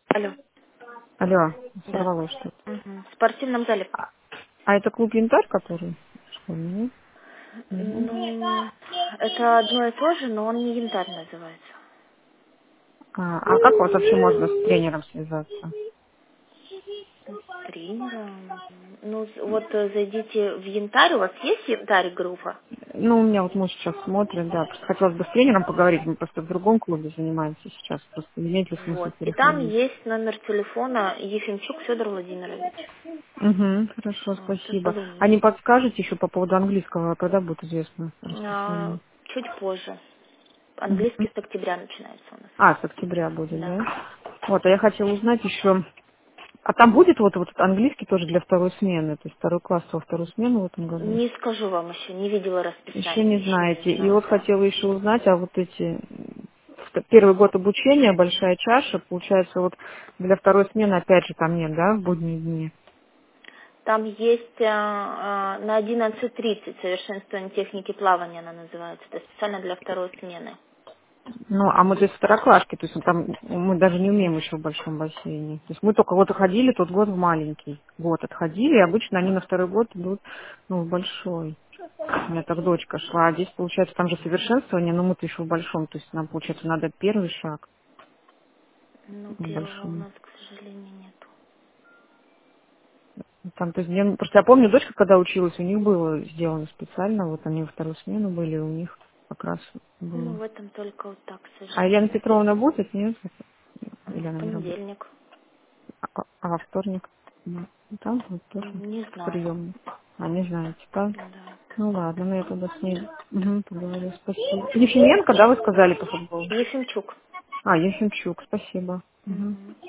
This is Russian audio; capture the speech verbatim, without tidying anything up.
Алло. Алло, Да. сорвалось что-то. Мгм. В спортивном зале. А, а это клуб «Янтарь», который? Школьный, нет? Мгм. Ну, это одно и то же, но он не янтарь называется. А, а как вот вообще можно с тренером связаться? С тренером. Ну, с- вот э, зайдите в янтарь. У вас есть янтарь группа? Ну, у меня вот муж сейчас смотрит, да. Просто хотелось бы с тренером поговорить, мы просто в другом клубе занимаемся сейчас. Просто имеет ли смысл Вот. И там переходить? есть номер телефона Ефимчук Федор Владимирович. Угу, хорошо, Вот, и спасибо. А позвоните. не подскажете еще по поводу английского, когда будет известно А, расписание? чуть позже. Мгм. Английский с октября начинается у нас. А, с октября будет, Да. да? Вот, а я хотела узнать еще, а там будет вот, вот этот английский тоже для второй смены, то есть второй класс во вторую смену в этом году? Не скажу вам еще, не видела Еще расписание, не еще не знаете. И знаю, вот да. хотела еще узнать, а вот эти м, в первый год обучения, большая чаша, получается, вот для второй смены опять же там нет, да, в будние дни? Там есть а, а, на одиннадцать тридцать совершенствование техники плавания, она называется. Это специально для второй смены. Ну, а мы то есть второклашки, то есть ну, там мы даже не умеем еще в большом бассейне. То есть мы только вот ходили тот год в маленький. Год отходили, и обычно они на второй год идут, ну, в большой. У меня так дочка шла, а здесь, получается, там же совершенствование, но мы-то еще в большом, то есть нам, получается, надо первый шаг Ну, в первого у большом. нас, к сожалению, нету. Там, то есть, мне- просто я помню, дочка, когда училась, у них было сделано специально, вот они во вторую смену были, у них как раз Ну, было. в этом только вот так, к А Елена сожалению. Петровна будет, нет? Ну, Или в она не работает? понедельник. А, а во вторник? Ну, там вот тоже М, Не знаю. приемный. А, не знаете, да? Да. Ну ладно, ну я тогда с ней угу, поговорю, спасибо. Ефименко, да, вы сказали по футболу? Ефимчук. А, Ефимчук, спасибо. Мгм. Мгм.